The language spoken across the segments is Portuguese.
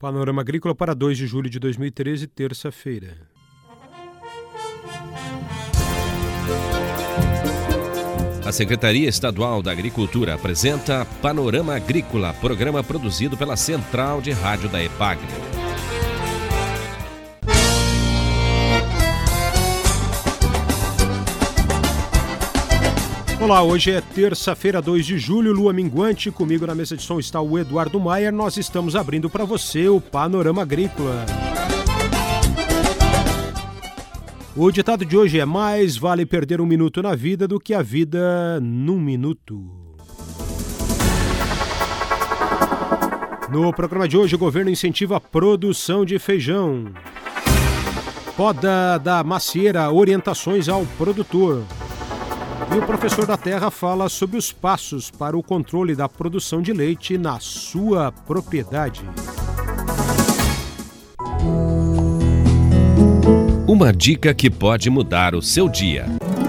Panorama Agrícola para 2 de julho de 2013, terça-feira. A Secretaria Estadual da Agricultura apresenta Panorama Agrícola, programa produzido pela Central de Rádio da EPAGRE. Olá, hoje é terça-feira, 2 de julho, lua minguante. Comigo na mesa de som está o Eduardo Maier. Nós estamos abrindo para você o Panorama Agrícola. O ditado de hoje é: mais vale perder um minuto na vida do que a vida num minuto. No programa de hoje, o governo incentiva a produção de feijão. Poda da macieira, orientações ao produtor. E o professor da Terra fala sobre os passos para o controle da produção de leite na sua propriedade. Uma dica que pode mudar o seu dia.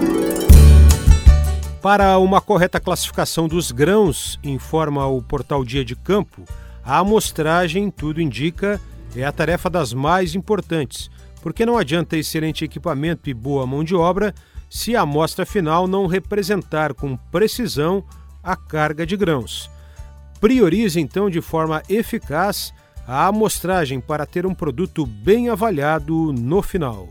Para uma correta classificação dos grãos, informa o portal Dia de Campo, a amostragem, tudo indica, é a tarefa das mais importantes, porque não adianta excelente equipamento e boa mão de obra se a amostra final não representar com precisão a carga de grãos. Priorize, então, de forma eficaz a amostragem para ter um produto bem avaliado no final.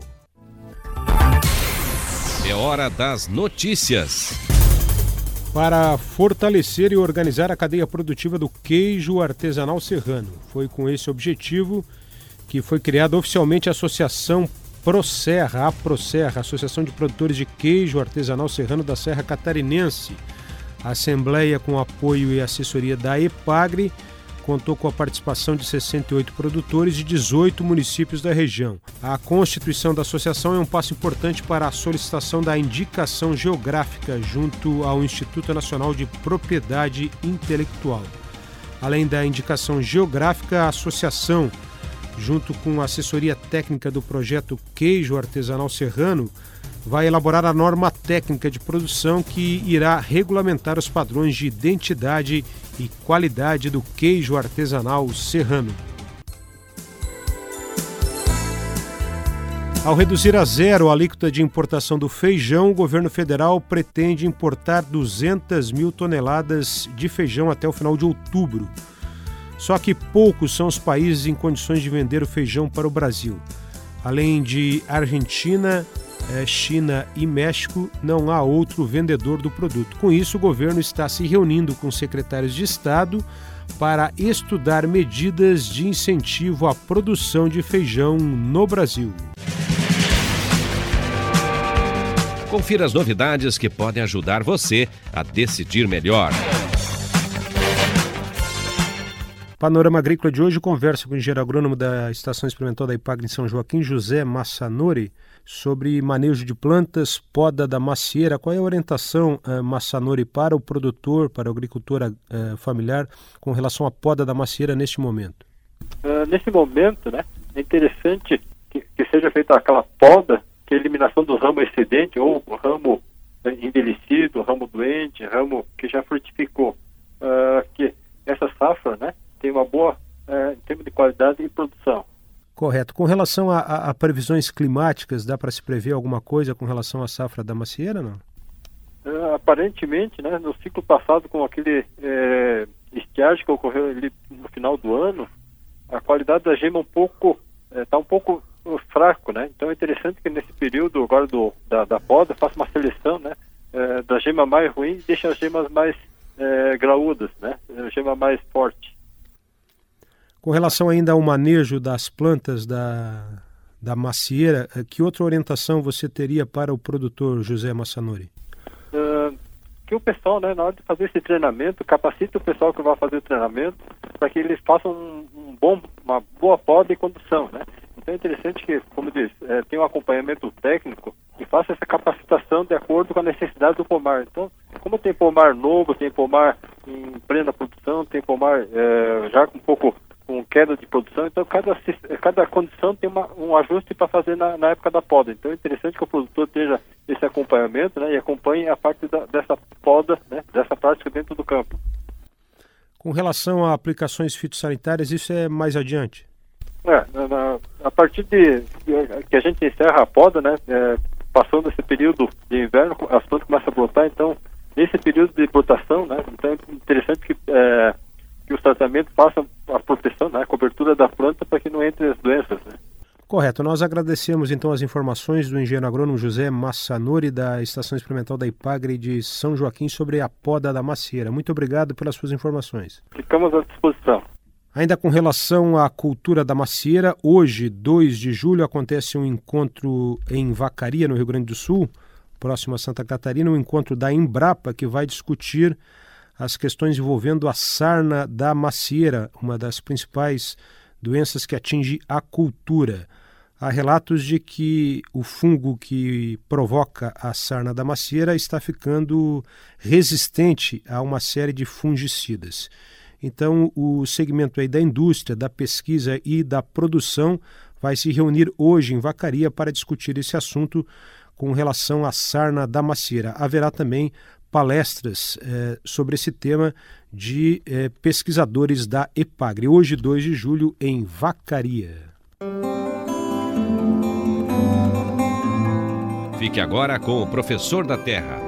É hora das notícias. Para fortalecer e organizar a cadeia produtiva do queijo artesanal serrano. Foi com esse objetivo que foi criada oficialmente a Associação ProSerra, a ProSerra, Associação de Produtores de Queijo Artesanal Serrano da Serra Catarinense. A Assembleia, com apoio e assessoria da EPAGRE, contou com a participação de 68 produtores de 18 municípios da região. A constituição da associação é um passo importante para a solicitação da indicação geográfica junto ao Instituto Nacional de Propriedade Intelectual. Além da indicação geográfica, a associação, junto com a assessoria técnica do projeto Queijo Artesanal Serrano, vai elaborar a norma técnica de produção que irá regulamentar os padrões de identidade e qualidade do queijo artesanal serrano. Ao reduzir a zero a alíquota de importação do feijão, o governo federal pretende importar 200 mil toneladas de feijão até o final de outubro. Só que poucos são os países em condições de vender o feijão para o Brasil. Além de Argentina, China e México, não há outro vendedor do produto. Com isso, o governo está se reunindo com secretários de Estado para estudar medidas de incentivo à produção de feijão no Brasil. Confira as novidades que podem ajudar você a decidir melhor. Panorama Agrícola de hoje conversa com o engenheiro agrônomo da Estação Experimental da EPAGRE em São Joaquim, José Massanori, sobre manejo de plantas, poda da macieira. Qual é a orientação, Massanori, para o produtor, para o agricultor familiar, com relação à poda da macieira neste momento? Nesse momento, né, é interessante que seja feita aquela poda, que é a eliminação do ramo excedente, ou o ramo envelhecido, ramo doente, ramo que já frutificou. Que essa safra, né, tem uma boa em termos de qualidade e produção. Correto. Com relação a previsões climáticas, dá para se prever alguma coisa com relação à safra da macieira, não? Aparentemente, né, no ciclo passado, com aquele estiagem que ocorreu ali no final do ano, a qualidade da gema está um pouco fraco, né? Então é interessante que nesse período agora da poda faça uma seleção, né, da gema mais ruim e deixe as gemas mais graúdas, né? A gema mais forte. Com relação ainda ao manejo das plantas da macieira, que outra orientação você teria para o produtor José Massanori? Que o pessoal, né, na hora de fazer esse treinamento, capacite o pessoal que vai fazer o treinamento para que eles façam uma boa poda e condução, né? Então é interessante que, como diz, tem um acompanhamento técnico e faça essa capacitação de acordo com a necessidade do pomar. Então, como tem pomar novo, tem pomar em plena produção, tem pomar já um pouco com queda de produção, então cada condição tem um ajuste para fazer na época da poda. Então é interessante que o produtor tenha esse acompanhamento, né, e acompanhe a parte dessa poda, né, dessa prática dentro do campo. Com relação a aplicações fitossanitárias, isso é mais adiante? A partir de que a gente encerra a poda, né, passando esse período de inverno, as plantas começam a brotar, então, nesse período de brotação, né, então é interessante que os tratamentos façam a proteção, né, a cobertura da planta para que não entre as doenças, né. Correto. Nós agradecemos então as informações do engenheiro agrônomo José Massanori, da Estação Experimental da Ipagre de São Joaquim, sobre a poda da macieira. Muito obrigado pelas suas informações. Ficamos à disposição. Ainda com relação à cultura da macieira, hoje, 2 de julho, acontece um encontro em Vacaria, no Rio Grande do Sul, próximo a Santa Catarina, um encontro da Embrapa, que vai discutir as questões envolvendo a sarna da macieira, uma das principais doenças que atinge a cultura. Há relatos de que o fungo que provoca a sarna da macieira está ficando resistente a uma série de fungicidas. Então, o segmento aí da indústria, da pesquisa e da produção vai se reunir hoje em Vacaria para discutir esse assunto com relação à sarna da macieira. Haverá também palestras sobre esse tema de pesquisadores da Epagre, hoje, 2 de julho, em Vacaria. Fique agora com o Professor da Terra.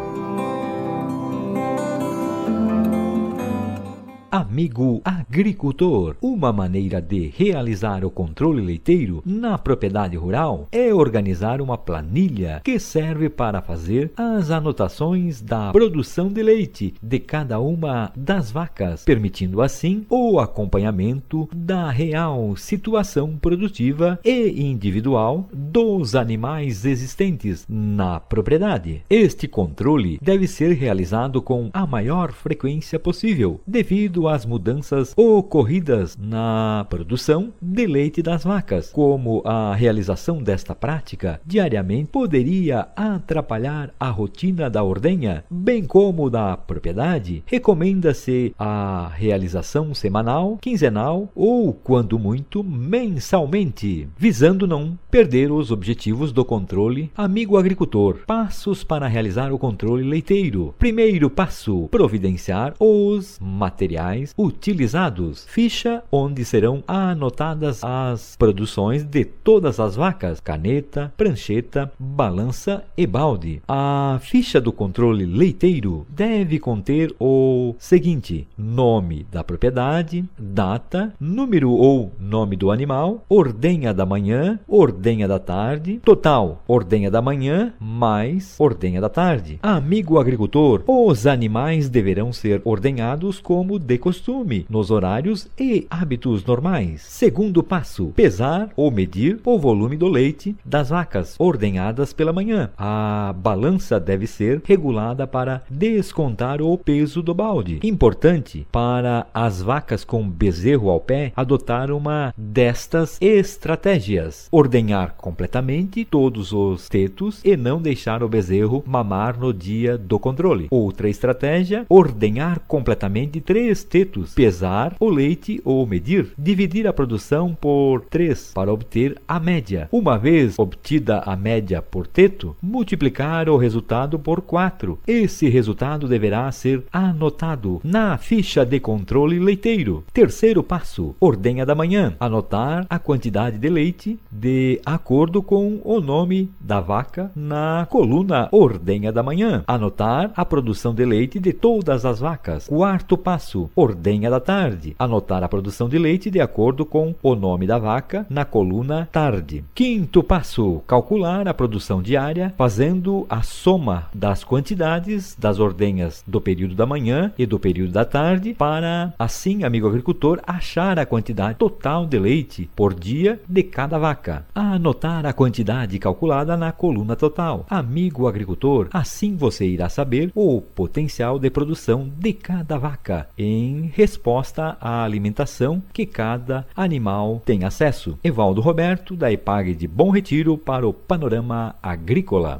Amigo agricultor, uma maneira de realizar o controle leiteiro na propriedade rural é organizar uma planilha que serve para fazer as anotações da produção de leite de cada uma das vacas, permitindo assim o acompanhamento da real situação produtiva e individual dos animais existentes na propriedade. Este controle deve ser realizado com a maior frequência possível, devido às mudanças ocorridas na produção de leite das vacas. Como a realização desta prática diariamente poderia atrapalhar a rotina da ordenha, bem como da propriedade, recomenda-se a realização semanal, quinzenal ou, quando muito, mensalmente, visando não perder os objetivos do controle. Amigo agricultor, passos para realizar o controle leiteiro. Primeiro passo: providenciar os materiais utilizados. Ficha onde serão anotadas as produções de todas as vacas: caneta, prancheta, balança e balde. A ficha do controle leiteiro deve conter o seguinte: nome da propriedade, data, número ou nome do animal, ordenha da manhã, ordenha da tarde, total, ordenha da manhã mais ordenha da tarde. Amigo agricultor, os animais deverão ser ordenhados como de costume, nos horários e hábitos normais. Segundo passo: pesar ou medir o volume do leite das vacas ordenhadas pela manhã. A balança deve ser regulada para descontar o peso do balde. Importante para as vacas com bezerro ao pé adotar uma destas estratégias: ordenhar completamente todos os tetos e não deixar o bezerro mamar no dia do controle. Outra estratégia: ordenhar completamente 3 tetos, pesar o leite ou medir, dividir a produção por 3 para obter a média. Uma vez obtida a média por teto, multiplicar o resultado por 4. Esse resultado deverá ser anotado na ficha de controle leiteiro. Terceiro passo: ordenha da manhã. Anotar a quantidade de leite de acordo com o nome da vaca na coluna ordenha da manhã. Anotar a produção de leite de todas as vacas. Quarto passo: ordenha da tarde. Anotar a produção de leite de acordo com o nome da vaca na coluna tarde. Quinto passo: calcular a produção diária fazendo a soma das quantidades das ordenhas do período da manhã e do período da tarde, para assim, amigo agricultor, achar a quantidade total de leite por dia de cada vaca. Anotar a quantidade calculada na coluna total. Amigo agricultor, assim você irá saber o potencial de produção de cada vaca em resposta à alimentação que cada animal tem acesso. Evaldo Roberto, da Ipagre de Bom Retiro, para o Panorama Agrícola.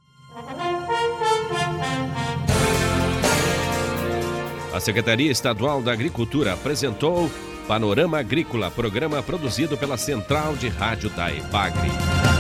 A Secretaria Estadual da Agricultura apresentou Panorama Agrícola, programa produzido pela Central de Rádio da Ipagre.